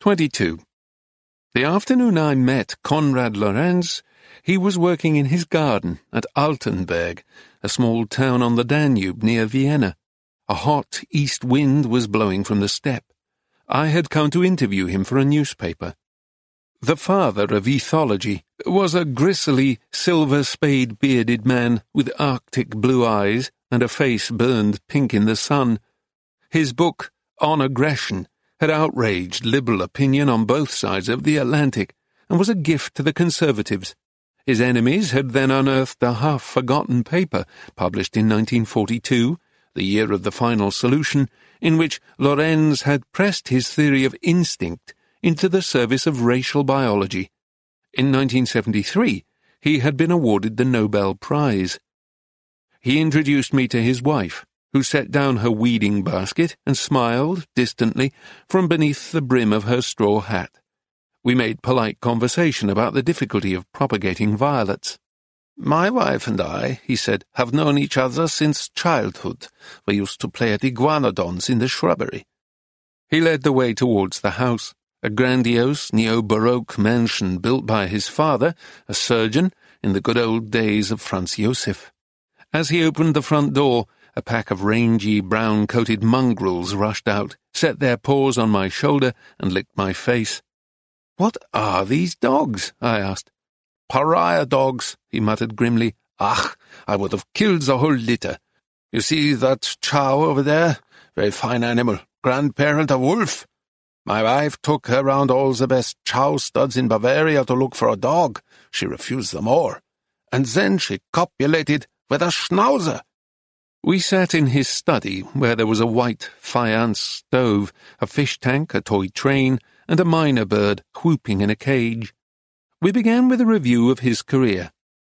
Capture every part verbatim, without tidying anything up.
twenty-two. The afternoon I met Konrad Lorenz, he was working in his garden at Altenberg, a small town on the Danube near Vienna. A hot east wind was blowing from the steppe. I had come to interview him for a newspaper. The father of ethology was a gristly, silver-spade-bearded man with arctic blue eyes and a face burned pink in the sun. His book, On Aggression, had outraged liberal opinion on both sides of the Atlantic and was a gift to the conservatives. His enemies had then unearthed a half-forgotten paper published in nineteen forty-two, the year of the final solution, in which Lorenz had pressed his theory of instinct into the service of racial biology. In nineteen seventy-three, he had been awarded the Nobel Prize. He introduced me to his wife, who set down her weeding basket and smiled distantly from beneath the brim of her straw hat. We made polite conversation about the difficulty of propagating violets. "My wife and I," he said, "have known each other since childhood. We used to play at iguanodons in the shrubbery." He led the way towards the house, a grandiose neo-Baroque mansion built by his father, a surgeon, in the good old days of Franz Josef. As he opened the front door, a pack of rangy, brown-coated mongrels rushed out, set their paws on my shoulder, and licked my face. "What are these dogs?" I asked. "Pariah dogs," he muttered grimly. "Ach, I would have killed the whole litter. You see that chow over there? Very fine animal, grandparent of wolf. My wife took her round all the best chow studs in Bavaria to look for a dog. She refused them all. And then she copulated with a schnauzer." We sat in his study, where there was a white faience stove, a fish tank, a toy train, and a mynah bird whooping in a cage. We began with a review of his career.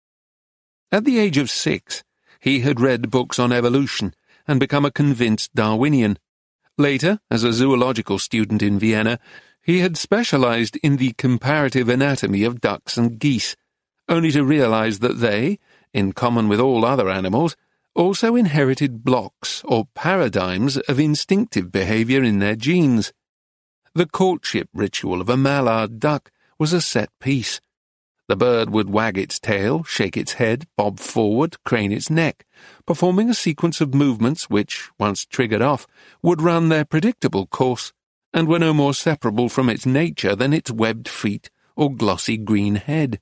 At the age of six, he had read books on evolution and become a convinced Darwinian. Later, as a zoological student in Vienna, he had specialized in the comparative anatomy of ducks and geese, only to realize that they, in common with all other animals, also inherited blocks or paradigms of instinctive behavior in their genes. The courtship ritual of a mallard duck was a set piece. The bird would wag its tail, shake its head, bob forward, crane its neck, performing a sequence of movements which, once triggered off, would run their predictable course, and were no more separable from its nature than its webbed feet or glossy green head.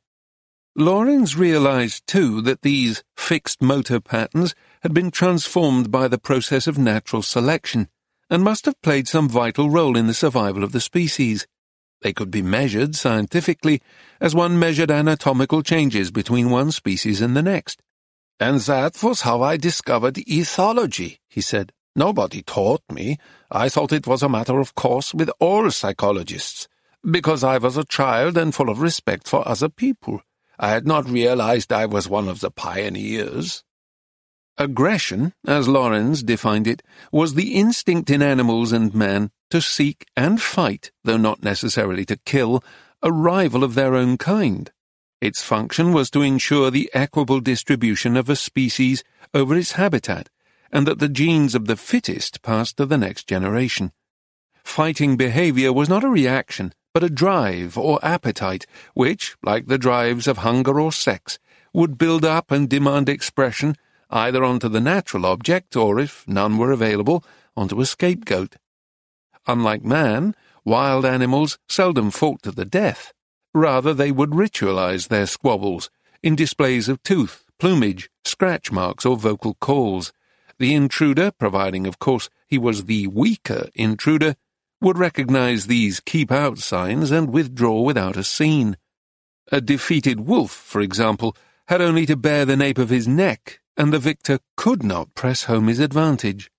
Lorenz realized, too, that these fixed motor patterns had been transformed by the process of natural selection, and must have played some vital role in the survival of the species. They could be measured scientifically as one measured anatomical changes between one species and the next. "And that was how I discovered ethology," he said. "Nobody taught me. I thought it was a matter of course with all psychologists, because I was a child and full of respect for other people. I had not realized I was one of the pioneers." Aggression, as Lorenz defined it, was the instinct in animals and man to seek and fight, though not necessarily to kill, a rival of their own kind. Its function was to ensure the equable distribution of a species over its habitat, and that the genes of the fittest passed to the next generation. Fighting behavior was not a reaction, but a drive or appetite, which, like the drives of hunger or sex, would build up and demand expression either onto the natural object or, if none were available, onto a scapegoat. Unlike man, wild animals seldom fought to the death. Rather, they would ritualize their squabbles in displays of tooth, plumage, scratch marks, or vocal calls. The intruder, providing, of course, he was the weaker intruder, would recognize these keep-out signs and withdraw without a scene. A defeated wolf, for example, had only to bare the nape of his neck, and the victor could not press home his advantage.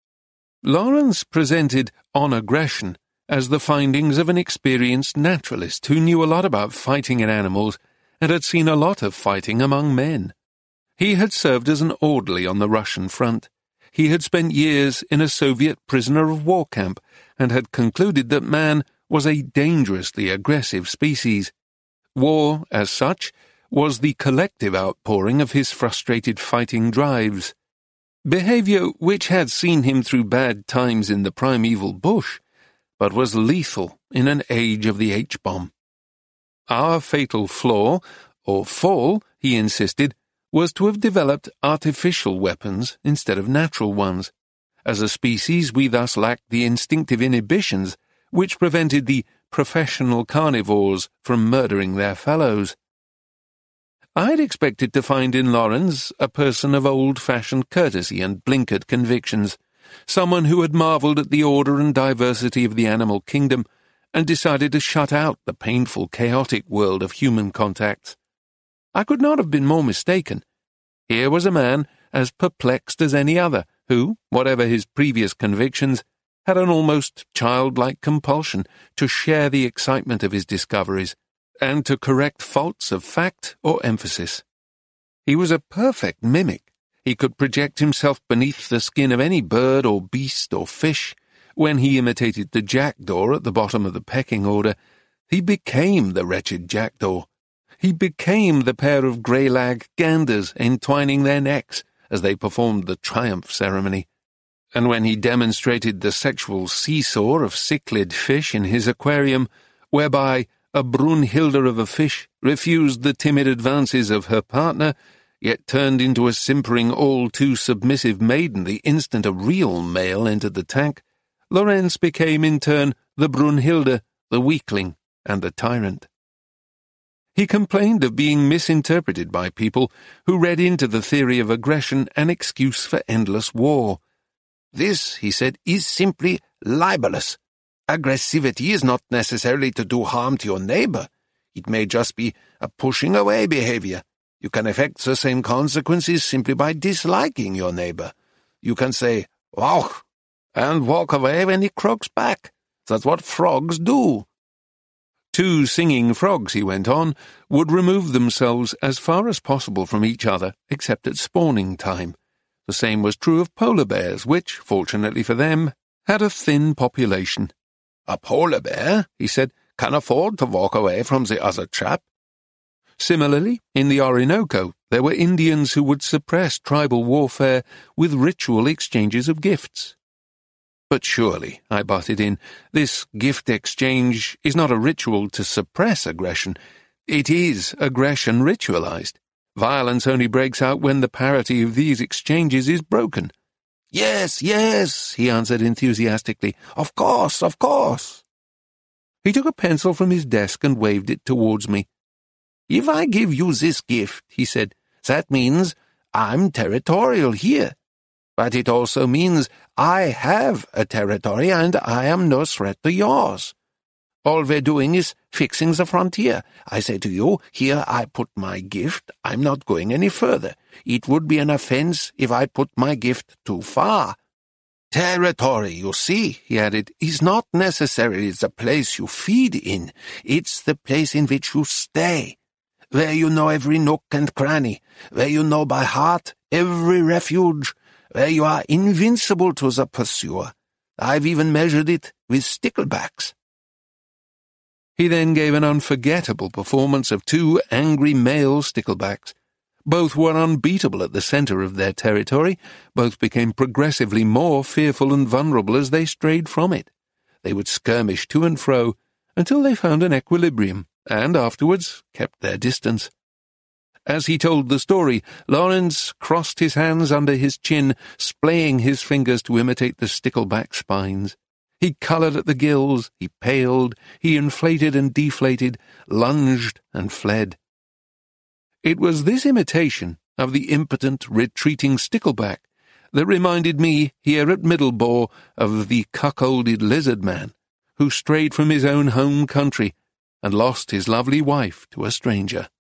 Lorenz presented On Aggression as the findings of an experienced naturalist who knew a lot about fighting in animals and had seen a lot of fighting among men. He had served as an orderly on the Russian front. He had spent years in a Soviet prisoner of war camp and had concluded that man was a dangerously aggressive species. War, as such, was the collective outpouring of his frustrated fighting drives. Behavior which had seen him through bad times in the primeval bush but was lethal in an age of the H-bomb. Our fatal flaw, or fall, he insisted, was to have developed artificial weapons instead of natural ones. As a species, we thus lacked the instinctive inhibitions which prevented the professional carnivores from murdering their fellows. I had expected to find in Laurens a person of old-fashioned courtesy and blinkered convictions, someone who had marvelled at the order and diversity of the animal kingdom and decided to shut out the painful, chaotic world of human contacts. I could not have been more mistaken. Here was a man as perplexed as any other, who, whatever his previous convictions, had an almost childlike compulsion to share the excitement of his discoveries, and to correct faults of fact or emphasis. He was a perfect mimic. He could project himself beneath the skin of any bird or beast or fish. When he imitated the jackdaw at the bottom of the pecking order, he became the wretched jackdaw. He became the pair of grey-lag ganders entwining their necks as they performed the triumph ceremony. And when he demonstrated the sexual seesaw of cichlid fish in his aquarium, whereby a Brunhilde of a fish refused the timid advances of her partner, yet turned into a simpering, all-too-submissive maiden the instant a real male entered the tank, Lorenz became in turn the Brunhilde, the weakling, and the tyrant. He complained of being misinterpreted by people who read into the theory of aggression an excuse for endless war. This, he said, is simply libelous. Aggressivity is not necessarily to do harm to your neighbor. It may just be a pushing away behavior. You can effect the same consequences simply by disliking your neighbor. You can say, "Wow," and walk away when he croaks back. That's what frogs do. Two singing frogs, he went on, would remove themselves as far as possible from each other, except at spawning time. The same was true of polar bears, which, fortunately for them, had a thin population. "A polar bear," he said, "can afford to walk away from the other chap." Similarly, in the Orinoco, there were Indians who would suppress tribal warfare with ritual exchanges of gifts. "But surely," I butted in, "this gift exchange is not a ritual to suppress aggression. It is aggression ritualized. Violence only breaks out when the parity of these exchanges is broken." "Yes, yes," he answered enthusiastically. "Of course, of course." He took a pencil from his desk and waved it towards me. "If I give you this gift," he said, "that means I'm territorial here. But it also means I have a territory and I am no threat to yours. All we're doing is fixing the frontier. I say to you, here I put my gift, I'm not going any further. It would be an offense if I put my gift too far. Territory, you see," he added, "is not necessarily the place you feed in. It's the place in which you stay, where you know every nook and cranny, where you know by heart every refuge, where you are invincible to the pursuer. I've even measured it with sticklebacks." He then gave an unforgettable performance of two angry male sticklebacks. Both were unbeatable at the centre of their territory. Both became progressively more fearful and vulnerable as they strayed from it. They would skirmish to and fro until they found an equilibrium, and afterwards kept their distance. As he told the story, Lawrence crossed his hands under his chin, splaying his fingers to imitate the stickleback spines. He coloured at the gills, he paled, he inflated and deflated, lunged and fled. It was this imitation of the impotent, retreating stickleback that reminded me here at Middlebore of the cuckolded lizard man who strayed from his own home country and lost his lovely wife to a stranger.